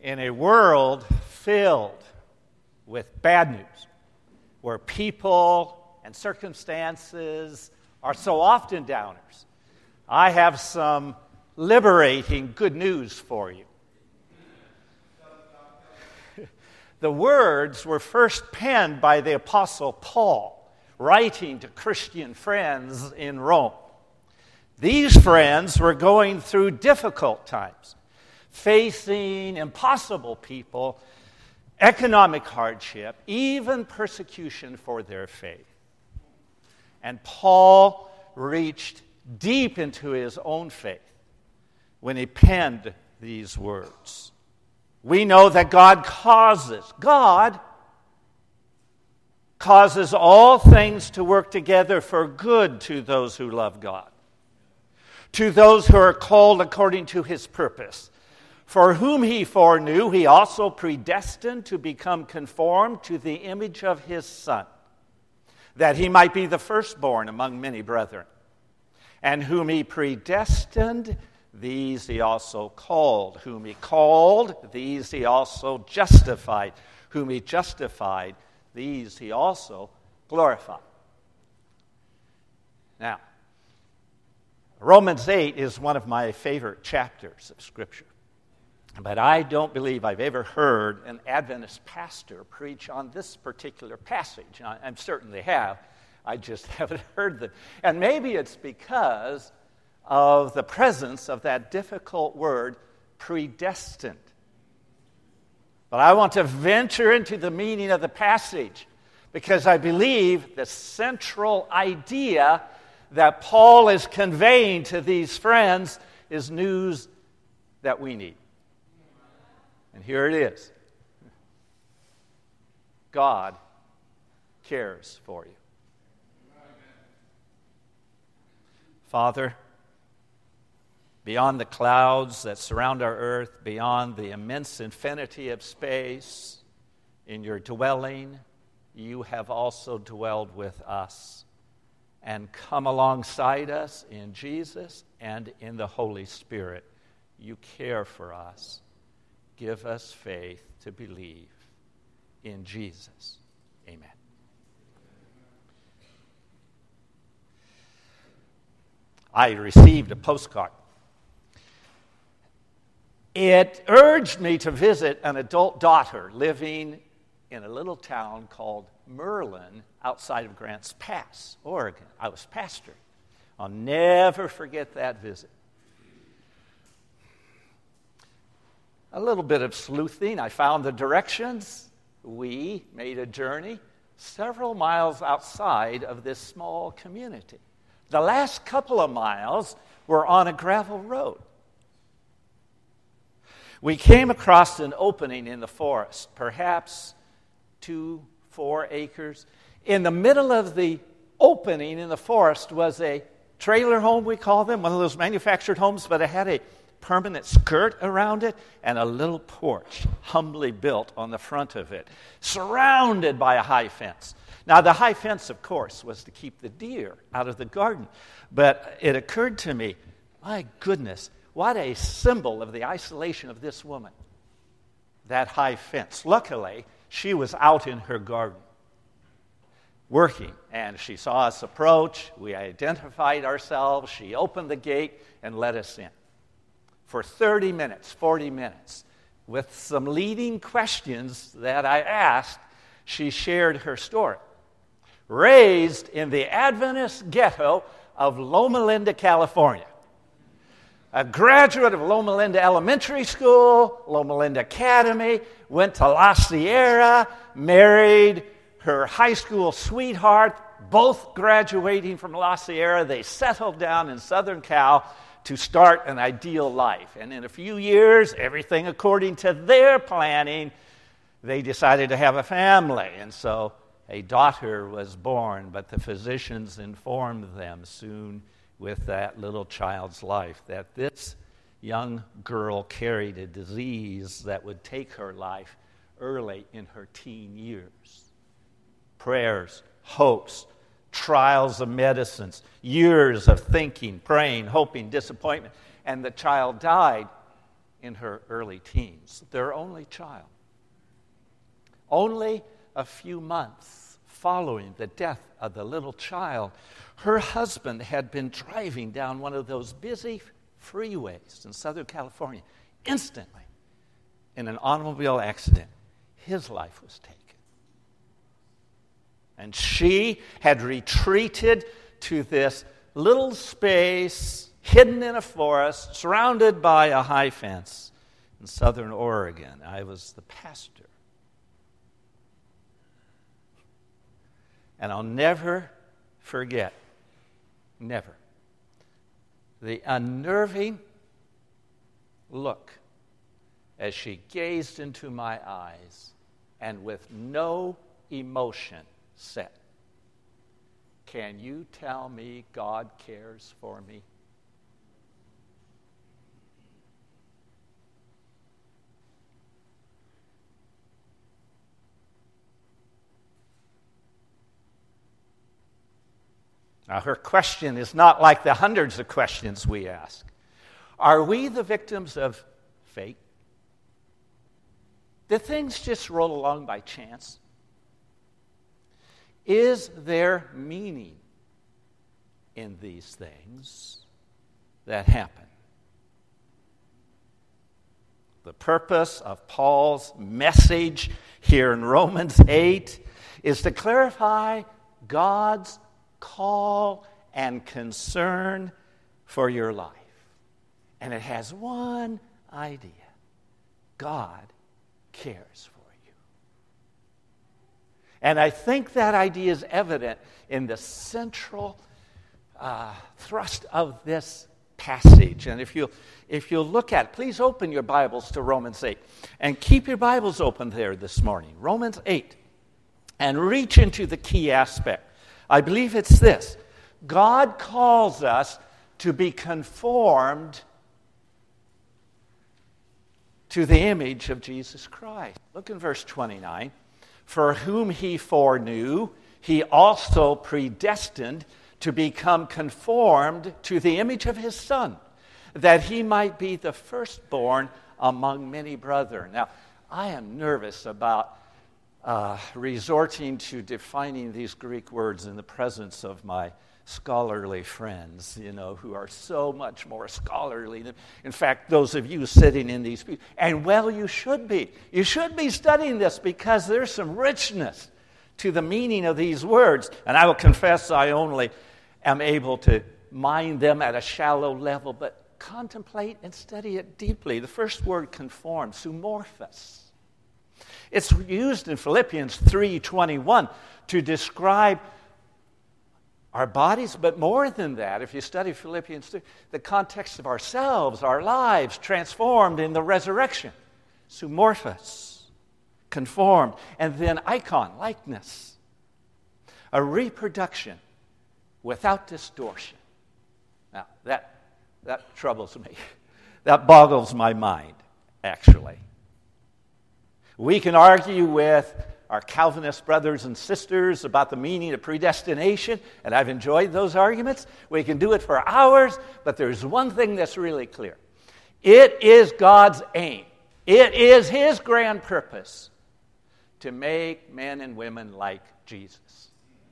in a world filled with bad news, where people and circumstances are so often downers, I have some liberating good news for you. The words were first penned by the Apostle Paul, writing to Christian friends in Rome. These friends were going through difficult times, facing impossible people, economic hardship, even persecution for their faith. And Paul reached deep into his own faith when he penned these words. We know that God causes all things to work together for good to those who love God, to those who are called according to his purpose. For whom he foreknew, he also predestined to become conformed to the image of his Son, that he might be the firstborn among many brethren. And whom he predestined, these he also called. Whom he called, these he also justified. Whom he justified, these he also glorified. Now, Romans 8 is one of my favorite chapters of Scripture. But I don't believe I've ever heard an Adventist pastor preach on this particular passage. I certainly have. I just haven't heard them. And maybe it's because of the presence of that difficult word, predestined. But I want to venture into the meaning of the passage because I believe the central idea that Paul is conveying to these friends is news that we need. And here it is. God cares for you. Father, beyond the clouds that surround our earth, beyond the immense infinity of space, in your dwelling, you have also dwelled with us and come alongside us in Jesus and in the Holy Spirit. You care for us. Give us faith to believe in Jesus. Amen. I received a postcard. It urged me to visit an adult daughter living in a little town called Merlin outside of Grants Pass, Oregon. I was pastoring. I'll never forget that visit. A little bit of sleuthing. I found the directions. We made a journey several miles outside of this small community. The last couple of miles were on a gravel road. We came across an opening in the forest, perhaps 2-4 acres. In the middle of the opening in the forest was a trailer home, we call them, one of those manufactured homes, but it had a permanent skirt around it and a little porch humbly built on the front of it, surrounded by a high fence. Now, the high fence, of course, was to keep the deer out of the garden. But it occurred to me, my goodness, what a symbol of the isolation of this woman, that high fence. Luckily, she was out in her garden working, and she saw us approach. We identified ourselves. She opened the gate and let us in. For 30 minutes, 40 minutes, with some leading questions that I asked, she shared her story. Raised in the Adventist ghetto of Loma Linda, California. A graduate of Loma Linda Elementary School, Loma Linda Academy, went to La Sierra, married her high school sweetheart, both graduating from La Sierra. They settled down in Southern Cal to start an ideal life. And in a few years, everything according to their planning, they decided to have a family. And so a daughter was born, but the physicians informed them soon with that little child's life that this young girl carried a disease that would take her life early in her teen years. Prayers, hopes, trials of medicines, years of thinking, praying, hoping, disappointment, and the child died in her early teens, their only child. Only a few months following the death of the little child, her husband had been driving down one of those busy freeways in Southern California. Instantly, in an automobile accident, his life was taken. And she had retreated to this little space, hidden in a forest, surrounded by a high fence in Southern Oregon. I was the pastor. And I'll never forget, never, the unnerving look as she gazed into my eyes and with no emotion said, "Can you tell me God cares for me?" Now, her question is not like the hundreds of questions we ask. Are we the victims of fate? Did things just roll along by chance? Is there meaning in these things that happen? The purpose of Paul's message here in Romans 8 is to clarify God's call and concern for your life. And it has one idea: God cares for you. And I think that idea is evident in the central thrust of this passage. And if you'll look at it, please open your Bibles to Romans 8. And keep your Bibles open there this morning. Romans 8. And reach into the key aspect. I believe it's this: God calls us to be conformed to the image of Jesus Christ. Look in verse 29. For whom he foreknew, he also predestined to become conformed to the image of his Son, that he might be the firstborn among many brethren. Now, I am nervous about resorting to defining these Greek words in the presence of my scholarly friends, who are so much more scholarly than, in fact, those of you sitting in these pews. And well, you should be. You should be studying this because there's some richness to the meaning of these words. And I will confess I only am able to mine them at a shallow level, but contemplate and study it deeply. The first word, conform, sumorphos. It's used in Philippians 3:21 to describe our bodies, but more than that, if you study Philippians 3, the context of ourselves, our lives, transformed in the resurrection. Sumorphos, conformed, and then icon, likeness. A reproduction without distortion. Now, that troubles me. That boggles my mind, actually. We can argue with our Calvinist brothers and sisters about the meaning of predestination, and I've enjoyed those arguments. We can do it for hours, but there's one thing that's really clear. It is God's aim. It is his grand purpose to make men and women like Jesus,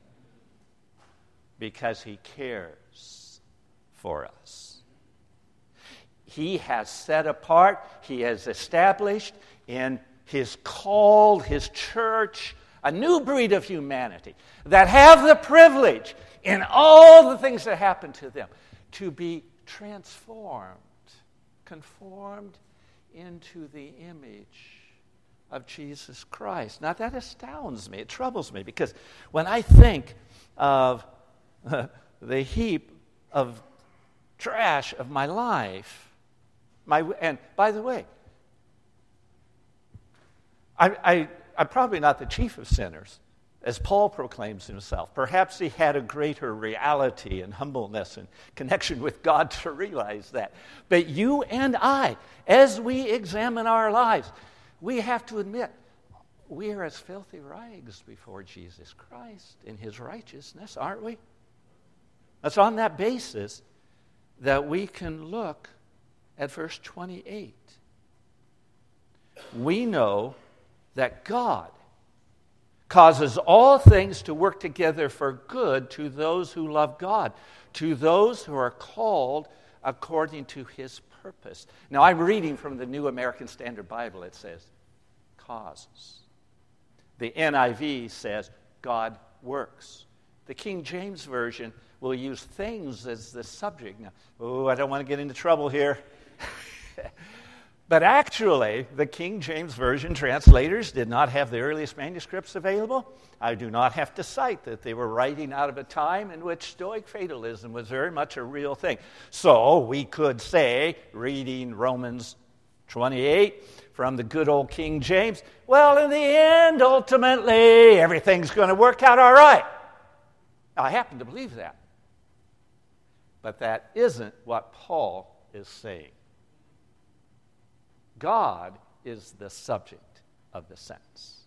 because he cares for us. He has set apart, he has established in his called, his church, a new breed of humanity that have the privilege in all the things that happen to them to be transformed, conformed into the image of Jesus Christ. Now that astounds me, it troubles me, because when I think of the heap of trash of my life, and by the way, I'm probably not the chief of sinners, as Paul proclaims himself. Perhaps he had a greater reality and humbleness and connection with God to realize that. But you and I, as we examine our lives, we have to admit we are as filthy rags before Jesus Christ in his righteousness, aren't we? It's on that basis that we can look at verse 28 we know that God causes all things to work together for good to those who love God, to those who are called according to his purpose. Now, I'm reading from the New American Standard Bible. It says, causes. The NIV says, God works. The King James Version will use things as the subject. Now, I don't want to get into trouble here. But actually, the King James Version translators did not have the earliest manuscripts available. I do not have to cite that they were writing out of a time in which Stoic fatalism was very much a real thing. So we could say, reading Romans 28 from the good old King James, well, in the end, ultimately, everything's going to work out all right. Now, I happen to believe that. But that isn't what Paul is saying. God is the subject of the sentence.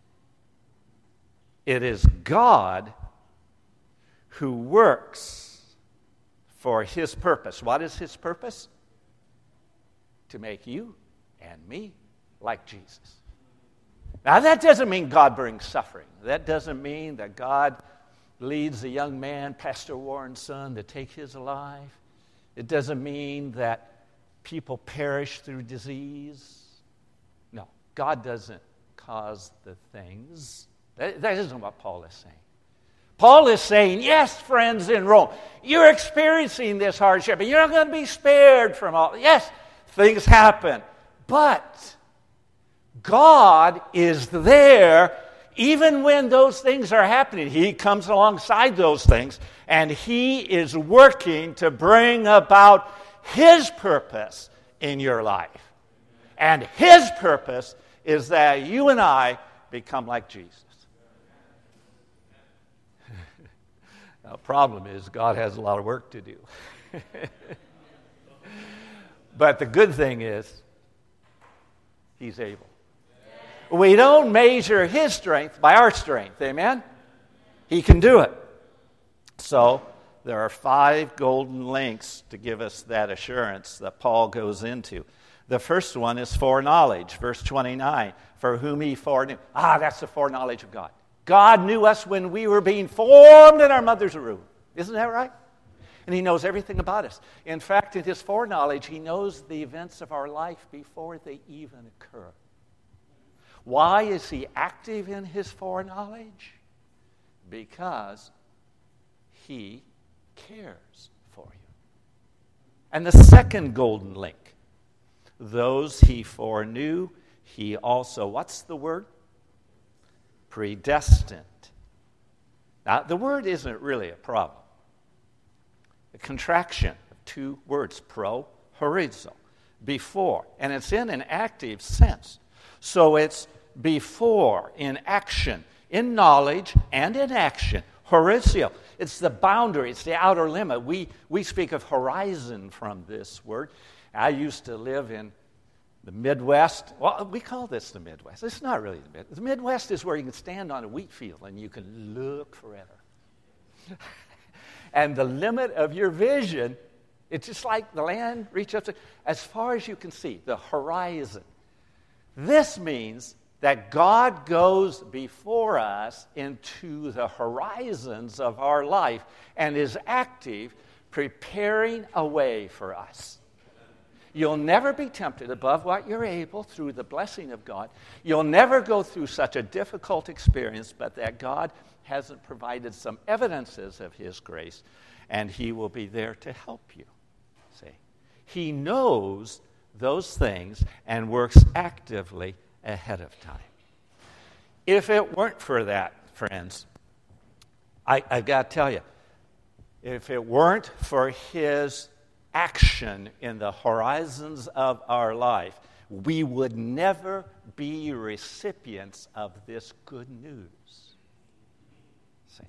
It is God who works for his purpose. What is his purpose? To make you and me like Jesus. Now, that doesn't mean God brings suffering. That doesn't mean that God leads a young man, Pastor Warren's son, to take his life. It doesn't mean that people perish through disease. No, God doesn't cause the things. That isn't what Paul is saying. Paul is saying, yes, friends in Rome, you're experiencing this hardship, and you're not going to be spared from all. Yes, things happen. But God is there even when those things are happening. He comes alongside those things, and he is working to bring about his purpose in your life. And his purpose is that you and I become like Jesus. Now, the problem is God has a lot of work to do. But the good thing is he's able. We don't measure his strength by our strength. Amen? He can do it. So, there are 5 golden links to give us that assurance that Paul goes into. The first one is foreknowledge, verse 29, for whom he foreknew. That's the foreknowledge of God. God knew us when we were being formed in our mother's womb. Isn't that right? And he knows everything about us. In fact, in his foreknowledge, he knows the events of our life before they even occur. Why is he active in his foreknowledge? Because he cares for you. And the second golden link, those he foreknew, he also, what's the word? Predestined. Now, the word isn't really a problem. A contraction of 2 words, pro, horizo, before, and it's in an active sense. So it's before, in action, in knowledge and in action. Horizio, it's the boundary, it's the outer limit. We speak of horizon from this word. I used to live in the Midwest. Well, we call this the Midwest. It's not really the Midwest. The Midwest is where you can stand on a wheat field and you can look forever. And the limit of your vision, it's just like the land reaches up to, as far as you can see, the horizon. This means that God goes before us into the horizons of our life and is active, preparing a way for us. You'll never be tempted above what you're able through the blessing of God. You'll never go through such a difficult experience, but that God hasn't provided some evidences of his grace, and he will be there to help you. See? He knows those things and works actively ahead of time. If it weren't for that, friends, I've got to tell you, if it weren't for his action in the horizons of our life, we would never be recipients of this good news. See?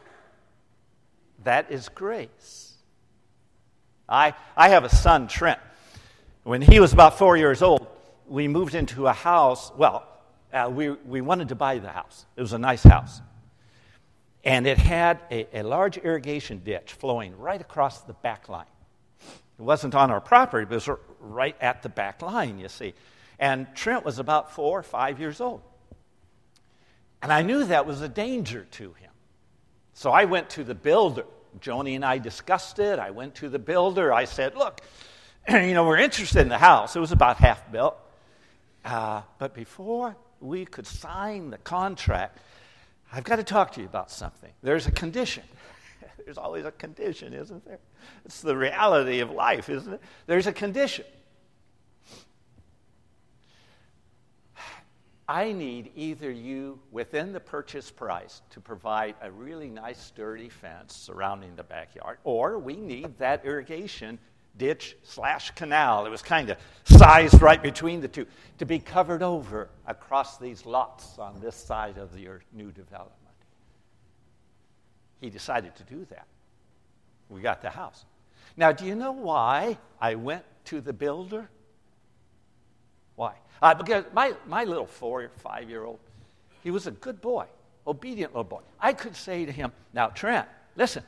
That is grace. I have a son, Trent. When he was about 4 years old, we moved into a house. We wanted to buy the house. It was a nice house. And it had a large irrigation ditch flowing right across the back line. It wasn't on our property, but it was right at the back line, you see. And Trent was about 4 or 5 years old. And I knew that was a danger to him. So I went to the builder. Joni and I discussed it. I went to the builder. I said, look, we're interested in the house. It was about half built. But before we could sign the contract, I've got to talk to you about something. There's a condition. There's always a condition, isn't there? It's the reality of life, isn't it? There's a condition. I need either you, within the purchase price, to provide a really nice, sturdy fence surrounding the backyard, or we need that irrigation ditch/canal. It was kind of sized right between the two, to be covered over across these lots on this side of your new development. He decided to do that. We got the house. Now, do you know why I went to the builder? Why? Because my little 4 or 5-year-old, he was a good boy, obedient little boy. I could say to him, now, Trent, listen.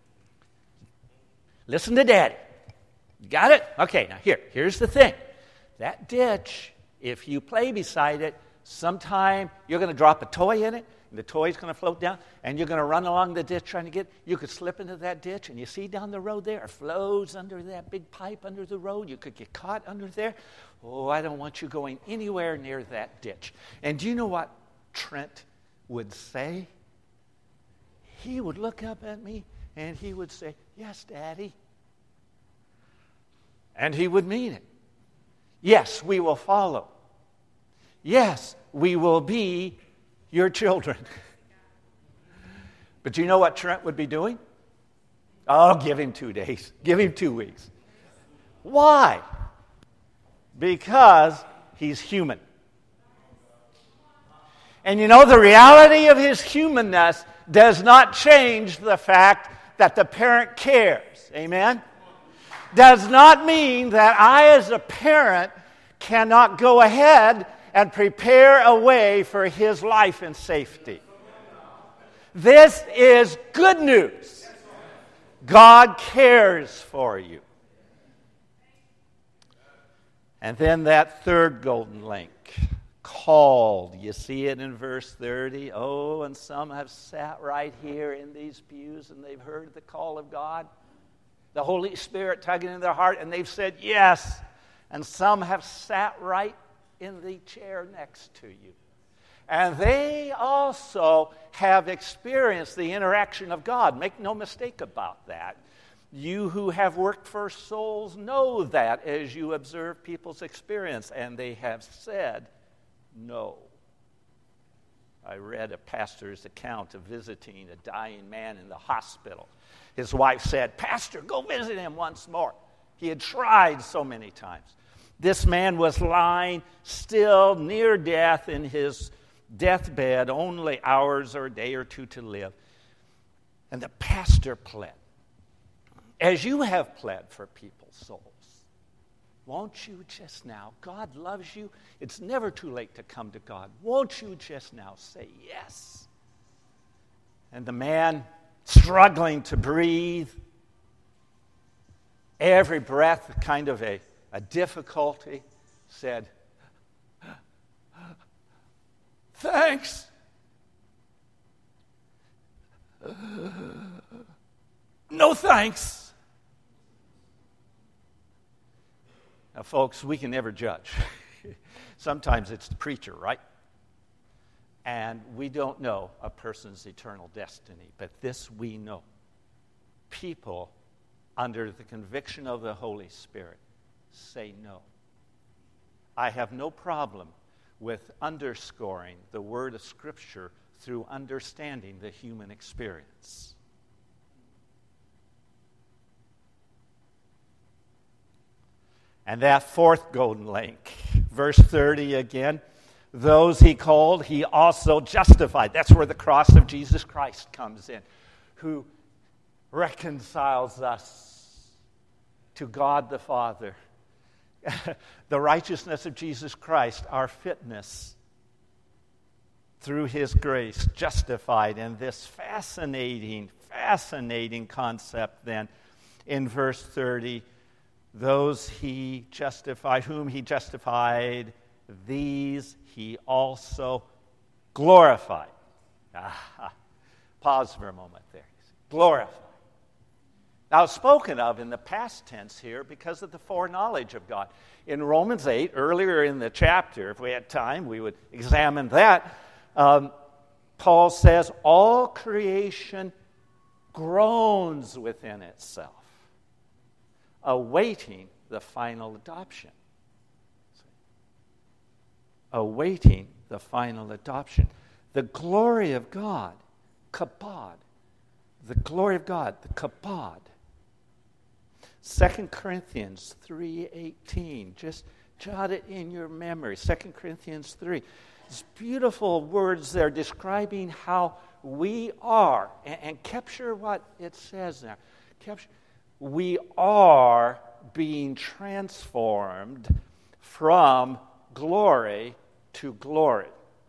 Listen to Daddy. You got it? Okay, now here's the thing. That ditch, if you play beside it, sometime you're going to drop a toy in it, and the toy's going to float down, and you're going to run along the ditch trying to get it. You could slip into that ditch, and you see down the road there, it flows under that big pipe under the road. You could get caught under there. Oh, I don't want you going anywhere near that ditch. And do you know what Trent would say? He would look up at me, and he would say, yes, Daddy. And he would mean it. Yes, we will follow. Yes, we will be your children. But do you know what Trent would be doing? Oh, give him 2 days. Give him 2 weeks. Why? Because he's human. And the reality of his humanness does not change the fact that the parent cares. Amen? Does not mean that I, as a parent, cannot go ahead and prepare a way for his life and safety. This is good news. God cares for you. And then that third golden link, called. You see it in verse 30. Oh, and some have sat right here in these pews and they've heard the call of God. The Holy Spirit tugging in their heart, and they've said yes. And some have sat right in the chair next to you. And they also have experienced the interaction of God. Make no mistake about that. You who have worked for souls know that as you observe people's experience, and they have said no. I read a pastor's account of visiting a dying man in the hospital. His wife said, Pastor, go visit him once more. He had tried so many times. This man was lying still near death in his deathbed, only hours or a day or two to live. And the pastor pled, as you have pled for people's souls, won't you just now, God loves you. It's never too late to come to God. Won't you just now say yes? And the man, struggling to breathe, every breath kind of a difficulty, said, thanks. No thanks. Now, folks, we can never judge. Sometimes it's the preacher, right? And we don't know a person's eternal destiny. But this we know. People, under the conviction of the Holy Spirit, say no. I have no problem with underscoring the word of Scripture through understanding the human experience. And that fourth golden link, verse 30 again, those he called, he also justified. That's where the cross of Jesus Christ comes in, who reconciles us to God the Father. The righteousness of Jesus Christ, our fitness through his grace, justified. And this fascinating concept then in verse 30, those he justified, whom he justified, these he also glorified. Pause for a moment there. Glorified. Now, spoken of in the past tense here because of the foreknowledge of God. In Romans 8, earlier in the chapter, if we had time, we would examine that. Paul says, all creation groans within itself, awaiting the final adoption. Awaiting the final adoption. The glory of God, kabod. The glory of God, the kabod. 2 Corinthians 3:18. Just jot it in your memory. 2 Corinthians 3. These beautiful words there describing how we are. And capture what it says there. We are being transformed from glory to glory.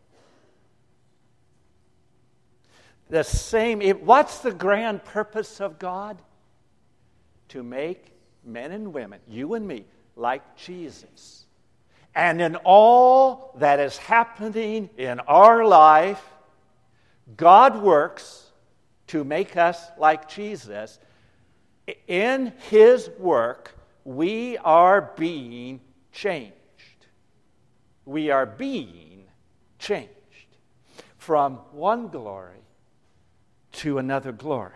The same. What's the grand purpose of God? To make men and women, you and me, like Jesus. And in all that is happening in our life, God works to make us like Jesus. In His work, we are being changed. We are being changed from one glory to another glory.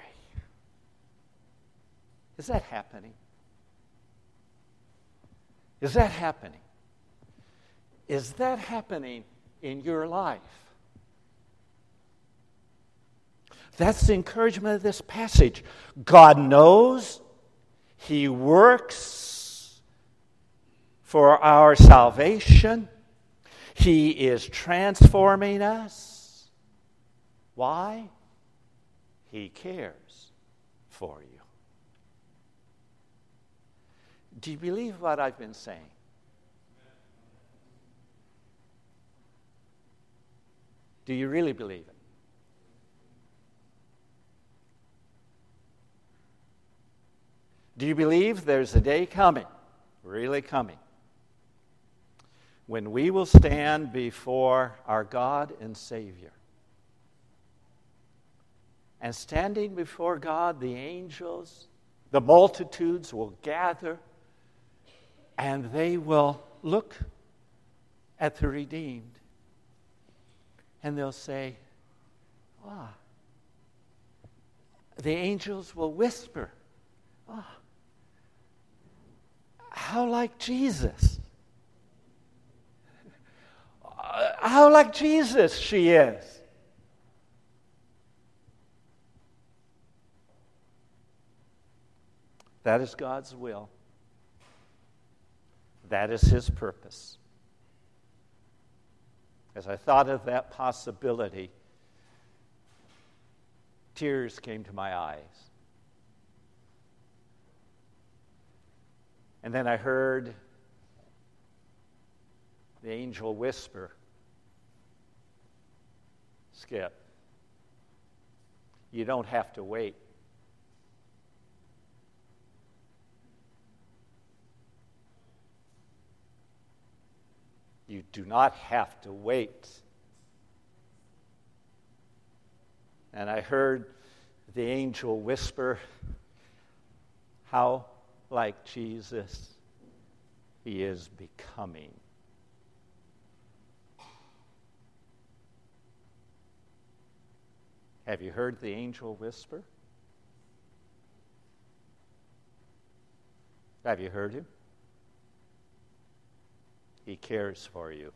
Is that happening? Is that happening? Is that happening in your life? That's the encouragement of this passage. God knows. He works for our salvation. He is transforming us. Why? He cares for you. Do you believe what I've been saying? Do you really believe it? Do you believe there's a day coming, really coming, when we will stand before our God and Savior? And standing before God, the angels, the multitudes will gather, and they will look at the redeemed, and they'll say, ah. The angels will whisper, ah, how like Jesus. How like Jesus she is. That is God's will. That is His purpose. As I thought of that possibility, tears came to my eyes. And then I heard the angel whisper, Skip, you don't have to wait. You do not have to wait. And I heard the angel whisper, how like Jesus he is becoming. Have you heard the angel whisper? Have you heard him? He cares for you.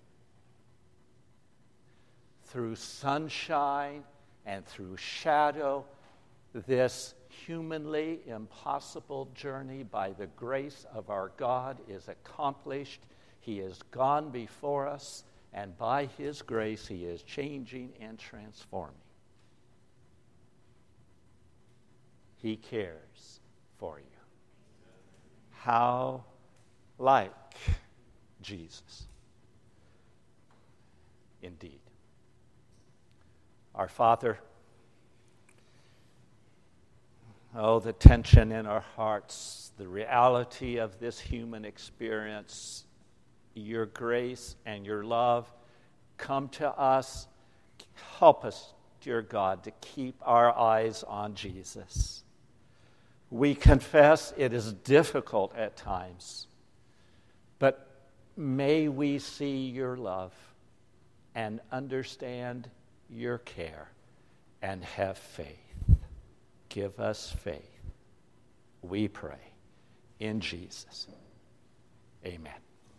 Through sunshine and through shadow, this humanly impossible journey by the grace of our God is accomplished. He has gone before us, and by His grace, He is changing and transforming. He cares for you. How like Jesus. Indeed. Our Father, oh, the tension in our hearts, the reality of this human experience, your grace and your love come to us. Help us, dear God, to keep our eyes on Jesus. We confess it is difficult at times, but may we see your love and understand your care and have faith. Give us faith, we pray, in Jesus. Amen.